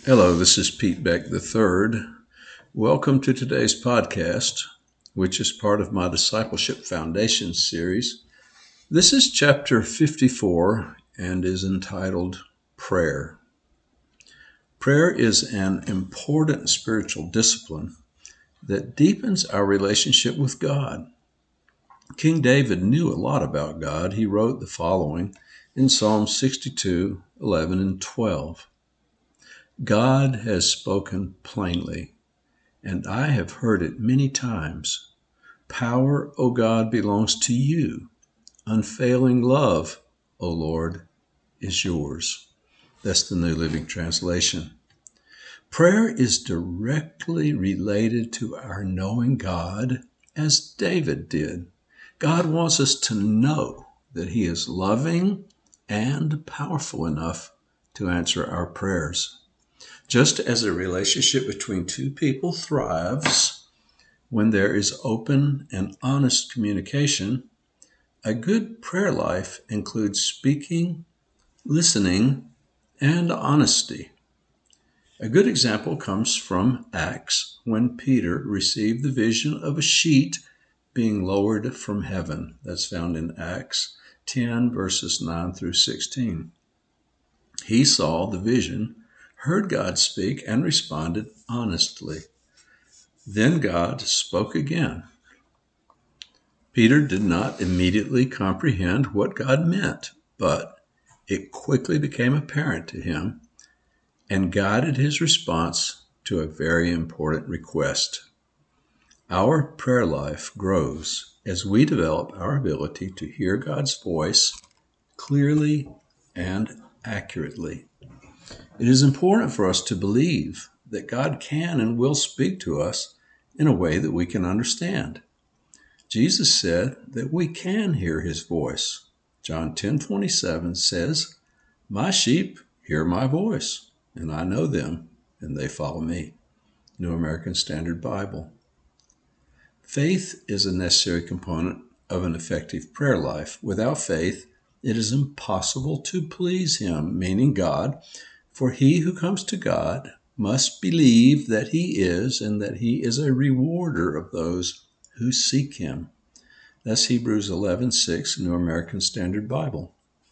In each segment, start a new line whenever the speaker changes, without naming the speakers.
Hello, this is Pete Beck III. Welcome to today's podcast, which is part of my Discipleship Foundation series. This is chapter 54 and is entitled Prayer. Prayer is an important spiritual discipline that deepens our relationship with God. King David knew a lot about God. He wrote the following in Psalm 62, 11 and 12. God has spoken plainly, and I have heard it many times. Power, O God, belongs to you. Unfailing love, O Lord, is yours. That's the New Living Translation. Prayer is directly related to our knowing God as David did. God wants us to know that He is loving and powerful enough to answer our prayers. Just as a relationship between two people thrives when there is open and honest communication, a good prayer life includes speaking, listening, and honesty. A good example comes from Acts, when Peter received the vision of a sheet being lowered from heaven. That's found in Acts 10, verses 9 through 16. He saw the vision, heard God speak, and responded honestly. Then God spoke again. Peter did not immediately comprehend what God meant, but it quickly became apparent to him and guided his response to a very important request. Our prayer life grows as we develop our ability to hear God's voice clearly and accurately. It is important for us to believe that God can and will speak to us in a way that we can understand. Jesus said that we can hear His voice. John 10:27 says, "My sheep hear my voice, and I know them, and they follow me." New American Standard Bible. Faith is a necessary component of an effective prayer life. Without faith, it is impossible to please Him, meaning God, for he who comes to God must believe that He is and that He is a rewarder of those who seek Him. That's Hebrews 11:6, New American Standard Bible.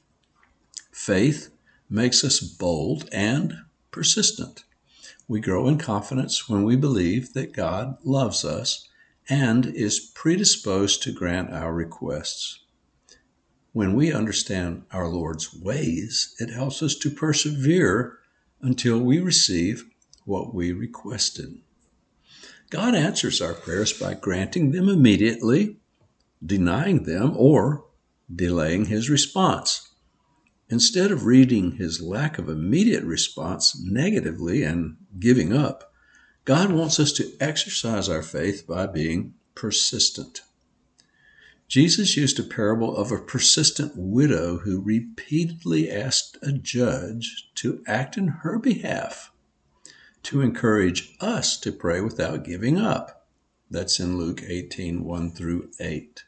Faith makes us bold and persistent. We grow in confidence when we believe that God loves us and is predisposed to grant our requests. When we understand our Lord's ways, it helps us to persevere until we receive what we requested. God answers our prayers by granting them immediately, denying them, or delaying His response. Instead of reading His lack of immediate response negatively and giving up, God wants us to exercise our faith by being persistent. Jesus used a parable of a persistent widow who repeatedly asked a judge to act in her behalf to encourage us to pray without giving up. That's in Luke 18:1 through 8.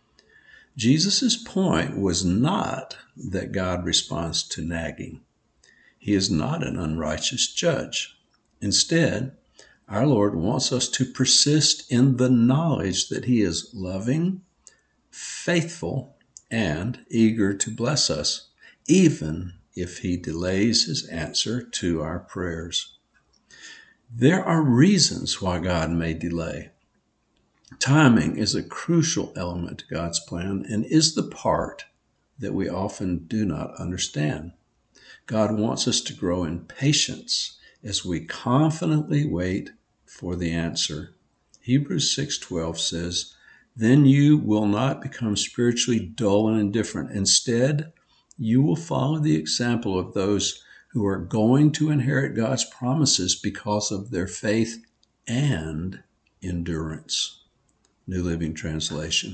Jesus' point was not that God responds to nagging. He is not an unrighteous judge. Instead, our Lord wants us to persist in the knowledge that He is loving, faithful, and eager to bless us, even if He delays His answer to our prayers. There are reasons why God may delay. Timing is a crucial element to God's plan and is the part that we often do not understand. God wants us to grow in patience as we confidently wait for the answer. Hebrews 6:12 says, "Then you will not become spiritually dull and indifferent. Instead, you will follow the example of those who are going to inherit God's promises because of their faith and endurance." New Living Translation.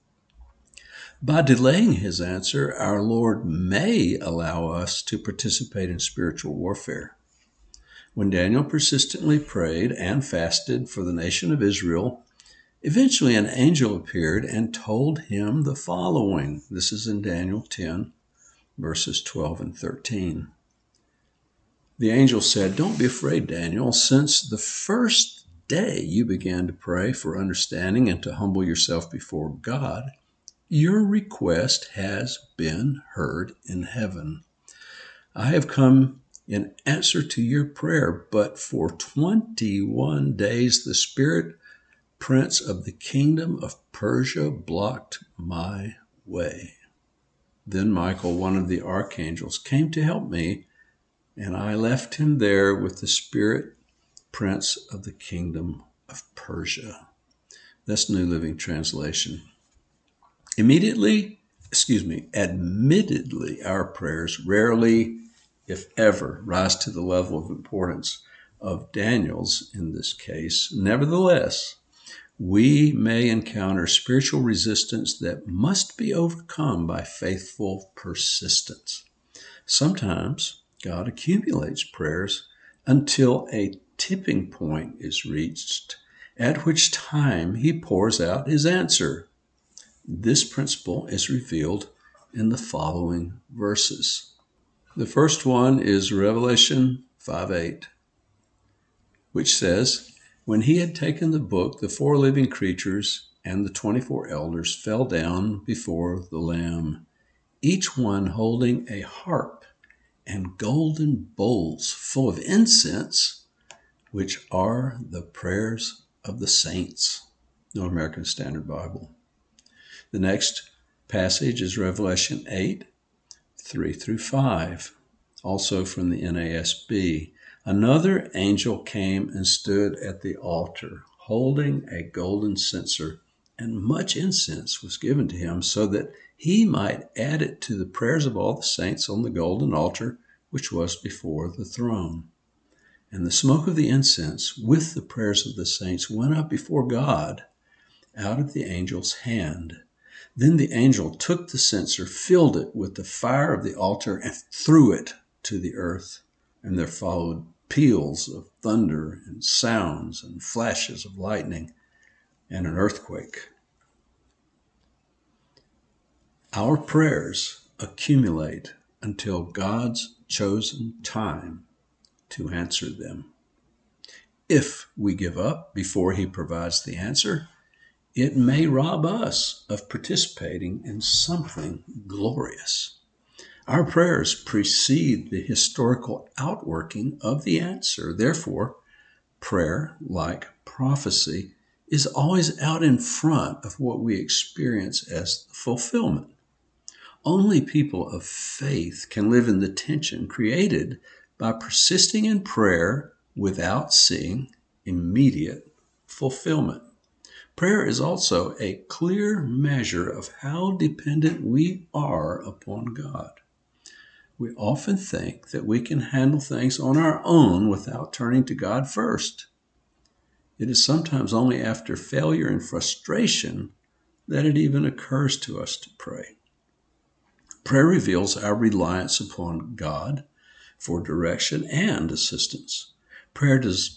By delaying His answer, our Lord may allow us to participate in spiritual warfare. When Daniel persistently prayed and fasted for the nation of Israel, eventually an angel appeared and told him the following. This is in Daniel 10, verses 12 and 13. The angel said, "Don't be afraid, Daniel. Since the first day you began to pray for understanding and to humble yourself before God, your request has been heard in heaven. I have come in answer to your prayer, but for 21 days the spirit prince of the kingdom of Persia blocked my way. Then Michael, one of the archangels, came to help me, and I left him there with the spirit prince of the kingdom of Persia." That's New Living Translation. Admittedly, our prayers rarely, if ever, rise to the level of importance of Daniel's in this case. Nevertheless, we may encounter spiritual resistance that must be overcome by faithful persistence. Sometimes God accumulates prayers until a tipping point is reached, at which time he pours out his answer. This principle is revealed in the following verses. The first one is Revelation 5:8, which says, "When he had taken the book, the 4 living creatures and the 24 elders fell down before the Lamb, each one holding a harp and golden bowls full of incense, which are the prayers of the saints." New American Standard Bible. The next passage is Revelation 8:3-5, also from the NASB. "Another angel came and stood at the altar, holding a golden censer, and much incense was given to him, so that he might add it to the prayers of all the saints on the golden altar, which was before the throne. And the smoke of the incense with the prayers of the saints went up before God out of the angel's hand. Then the angel took the censer, filled it with the fire of the altar, and threw it to the earth. And there followed peals of thunder and sounds and flashes of lightning and an earthquake." Our prayers accumulate until God's chosen time to answer them. If we give up before he provides the answer, it may rob us of participating in something glorious. Our prayers precede the historical outworking of the answer. Therefore, prayer, like prophecy, is always out in front of what we experience as the fulfillment. Only people of faith can live in the tension created by persisting in prayer without seeing immediate fulfillment. Prayer is also a clear measure of how dependent we are upon God. We often think that we can handle things on our own without turning to God first. It is sometimes only after failure and frustration that it even occurs to us to pray. Prayer reveals our reliance upon God for direction and assistance. Prayer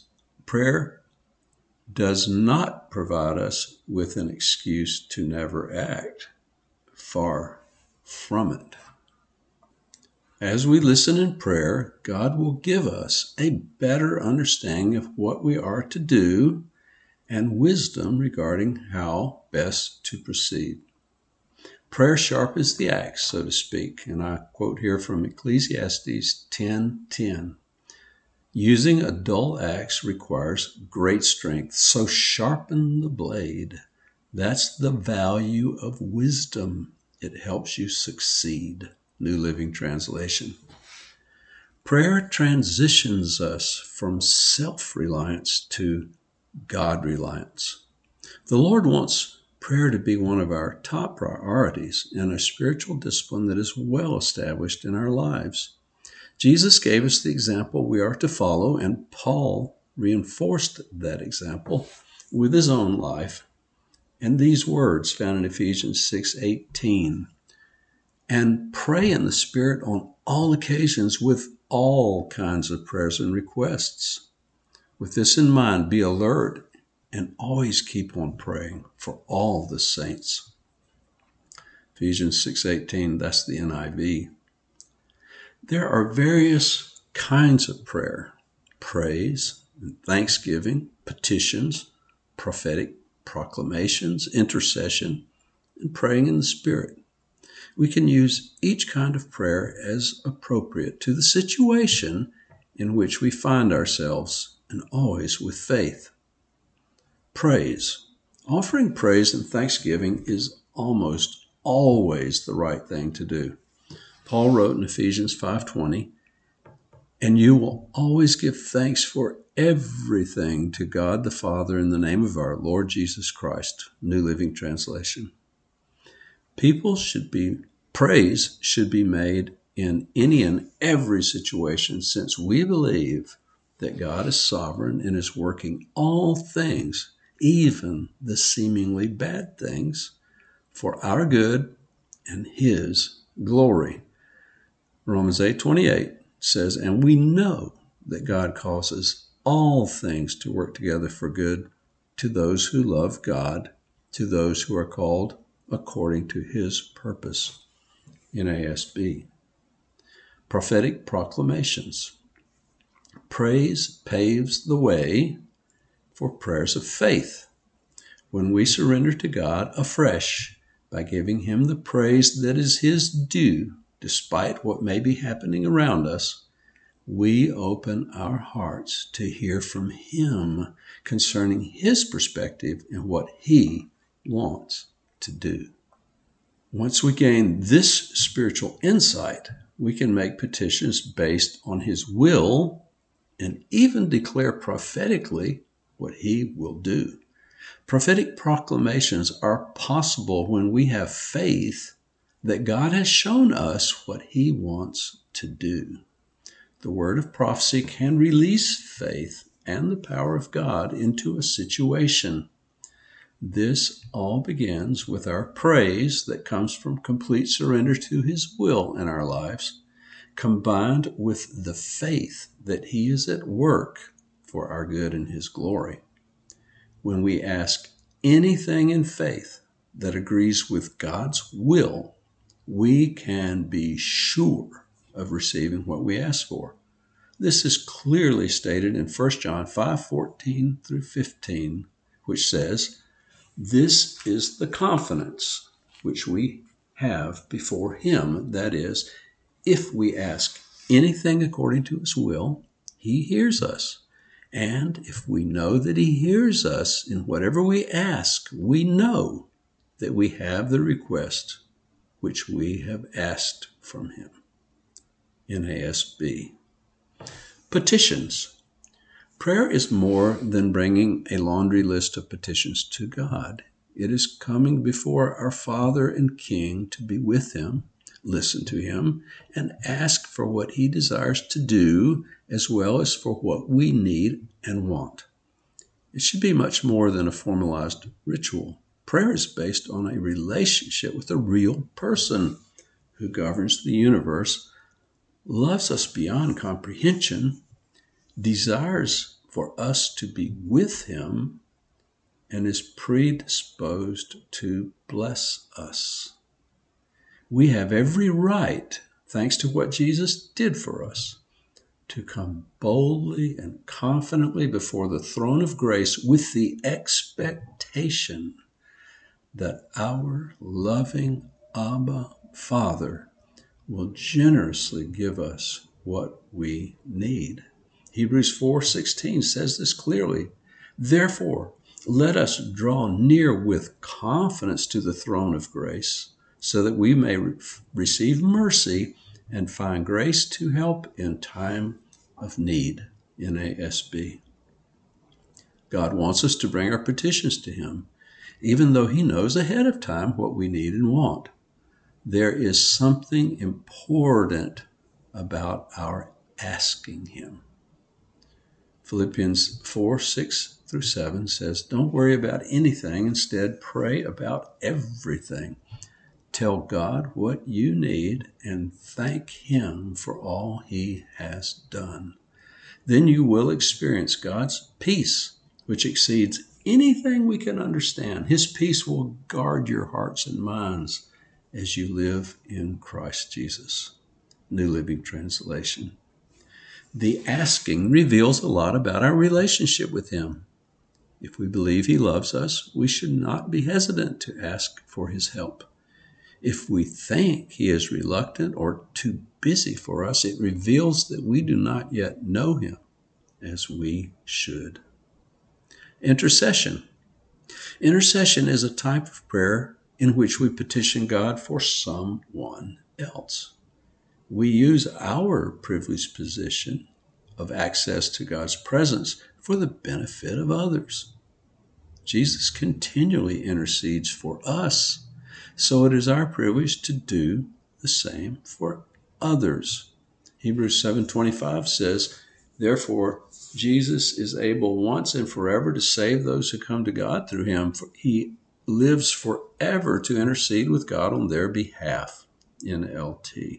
does not provide us with an excuse to never act. Far from it. As we listen in prayer, God will give us a better understanding of what we are to do and wisdom regarding how best to proceed. Prayer sharpens the axe, so to speak, and I quote here from Ecclesiastes 10:10. "Using a dull axe requires great strength, so sharpen the blade. That's the value of wisdom. It helps you succeed." New Living Translation. Prayer transitions us from self-reliance to God-reliance. The Lord wants prayer to be one of our top priorities in a spiritual discipline that is well established in our lives. Jesus gave us the example we are to follow, and Paul reinforced that example with his own life and these words found in Ephesians 6:18. "And pray in the Spirit on all occasions with all kinds of prayers and requests. With this in mind, be alert and always keep on praying for all the saints." Ephesians 6:18, that's the NIV. There are various kinds of prayer: praise and thanksgiving, petitions, prophetic proclamations, intercession, and praying in the Spirit. We can use each kind of prayer as appropriate to the situation in which we find ourselves, and always with faith. Praise. Offering praise and thanksgiving is almost always the right thing to do. Paul wrote in Ephesians 5:20, "And you will always give thanks for everything to God the Father in the name of our Lord Jesus Christ." New Living Translation. Praise should be made in any and every situation, since we believe that God is sovereign and is working all things, even the seemingly bad things, for our good and His glory. Romans 8:28 says, "And we know that God causes all things to work together for good to those who love God, to those who are called according to His purpose." NASB. Prophetic proclamations. Praise paves the way for prayers of faith. When we surrender to God afresh by giving Him the praise that is His due, despite what may be happening around us, we open our hearts to hear from Him concerning His perspective and what He wants to do. Once we gain this spiritual insight, we can make petitions based on His will and even declare prophetically what He will do. Prophetic proclamations are possible when we have faith that God has shown us what He wants to do. The word of prophecy can release faith and the power of God into a situation. This all begins with our praise that comes from complete surrender to His will in our lives, combined with the faith that He is at work for our good and His glory. When we ask anything in faith that agrees with God's will, we can be sure of receiving what we ask for. This is clearly stated in 1 John 5:14 through 15, which says, "This is the confidence which we have before Him, that is, if we ask anything according to His will, He hears us. And if we know that He hears us in whatever we ask, we know that we have the request which we have asked from Him." NASB. Petitions. Prayer is more than bringing a laundry list of petitions to God. It is coming before our Father and King to be with Him, listen to Him, and ask for what He desires to do, as well as for what we need and want. It should be much more than a formalized ritual. Prayer is based on a relationship with a real person who governs the universe, loves us beyond comprehension, desires for us to be with Him, and is predisposed to bless us. We have every right, thanks to what Jesus did for us, to come boldly and confidently before the throne of grace with the expectation that our loving Abba Father will generously give us what we need. Hebrews 4:16 says this clearly. "Therefore, let us draw near with confidence to the throne of grace, so that we may receive mercy and find grace to help in time of need." NASB. God wants us to bring our petitions to Him, even though He knows ahead of time what we need and want. There is something important about our asking Him. Philippians 4:6 through 7 says, "Don't worry about anything. Instead, pray about everything. Tell God what you need and thank Him for all He has done. Then you will experience God's peace, which exceeds anything we can understand. His peace will guard your hearts and minds as you live in Christ Jesus." New Living Translation. The asking reveals a lot about our relationship with Him. If we believe He loves us, we should not be hesitant to ask for His help. If we think He is reluctant or too busy for us, it reveals that we do not yet know Him as we should. Intercession. Intercession is a type of prayer in which we petition God for someone else. We use our privileged position of access to God's presence for the benefit of others. Jesus continually intercedes for us, so it is our privilege to do the same for others. Hebrews 7:25 says, "Therefore, Jesus is able once and forever to save those who come to God through Him, for He lives forever to intercede with God on their behalf." NLT.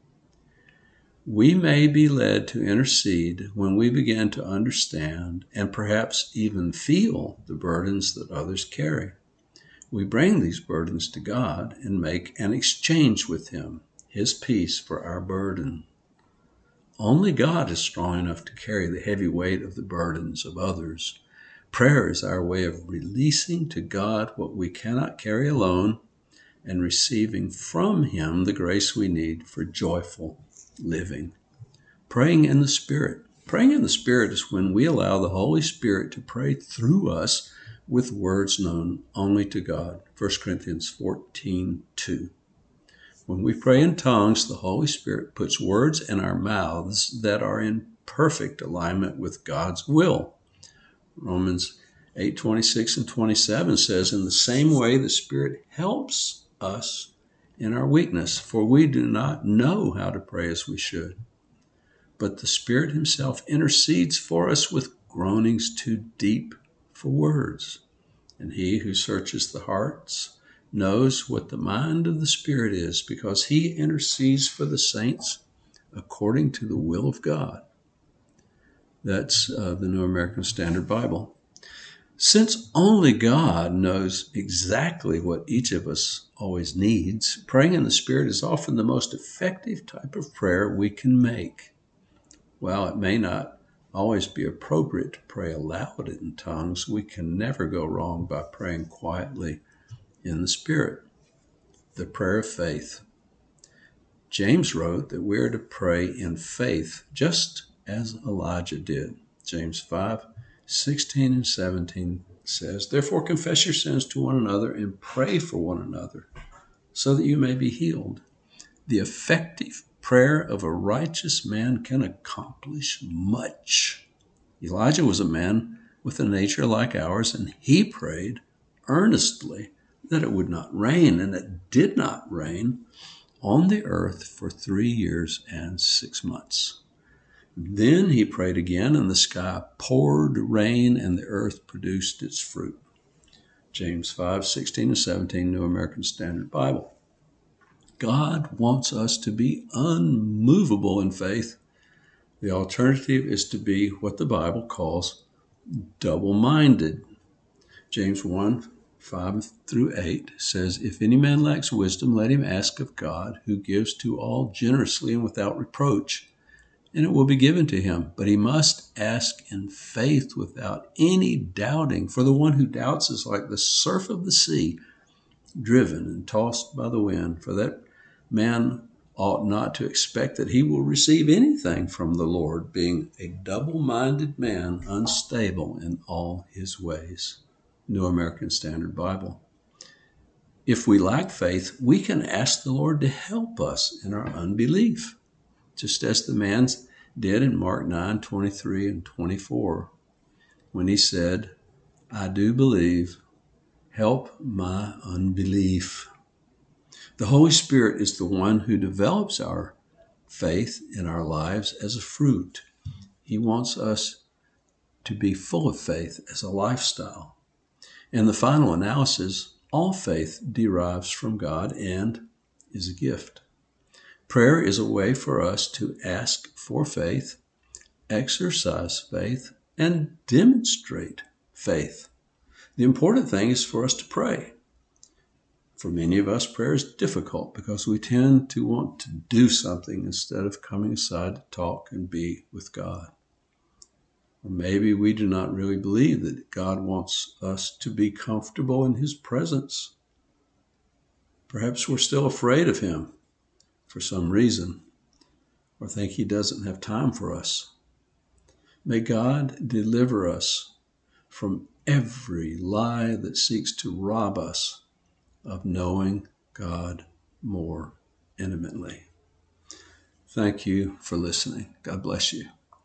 We may be led to intercede when we begin to understand and perhaps even feel the burdens that others carry. We bring these burdens to God and make an exchange with Him, His peace for our burden. Only God is strong enough to carry the heavy weight of the burdens of others. Prayer is our way of releasing to God what we cannot carry alone and receiving from Him the grace we need for joyful living. Praying in the Spirit. Praying in the Spirit is when we allow the Holy Spirit to pray through us with words known only to God. 1 Corinthians 14:2. When we pray in tongues, the Holy Spirit puts words in our mouths that are in perfect alignment with God's will. Romans 8:26 and 27 says, "In the same way, the Spirit helps us in our weakness, for we do not know how to pray as we should. But the Spirit Himself intercedes for us with groanings too deep for words. And He who searches the hearts knows what the mind of the Spirit is, because He intercedes for the saints according to the will of God." That's the New American Standard Bible. Since only God knows exactly what each of us always needs, praying in the Spirit is often the most effective type of prayer we can make. While it may not always be appropriate to pray aloud in tongues, we can never go wrong by praying quietly in the Spirit. The prayer of faith. James wrote that we are to pray in faith, just as Elijah did. James 5:16 and 17 says, "Therefore confess your sins to one another and pray for one another, so that you may be healed." The effective prayer of a righteous man can accomplish much. Elijah was a man with a nature like ours, and he prayed earnestly that it would not rain, and it did not rain on the earth for 3 years and 6 months. Then he prayed again, and the sky poured rain, and the earth produced its fruit. James 5:16 and 17, New American Standard Bible. God wants us to be unmovable in faith. The alternative is to be what the Bible calls double-minded. James 1:5-8 says, "If any man lacks wisdom, let him ask of God, who gives to all generously and without reproach, and it will be given to him. But he must ask in faith without any doubting. For the one who doubts is like the surf of the sea, driven and tossed by the wind. For that man ought not to expect that he will receive anything from the Lord, being a double-minded man, unstable in all his ways." New American Standard Bible. If we lack faith, we can ask the Lord to help us in our unbelief, just as the man did in Mark 9:23 and 24, when he said, "I do believe, help my unbelief." The Holy Spirit is the one who develops our faith in our lives as a fruit. He wants us to be full of faith as a lifestyle. In the final analysis, all faith derives from God and is a gift. Prayer is a way for us to ask for faith, exercise faith, and demonstrate faith. The important thing is for us to pray. For many of us, prayer is difficult because we tend to want to do something instead of coming aside to talk and be with God. Or maybe we do not really believe that God wants us to be comfortable in His presence. Perhaps we're still afraid of Him for some reason, or think He doesn't have time for us. May God deliver us from every lie that seeks to rob us of knowing God more intimately. Thank you for listening. God bless you.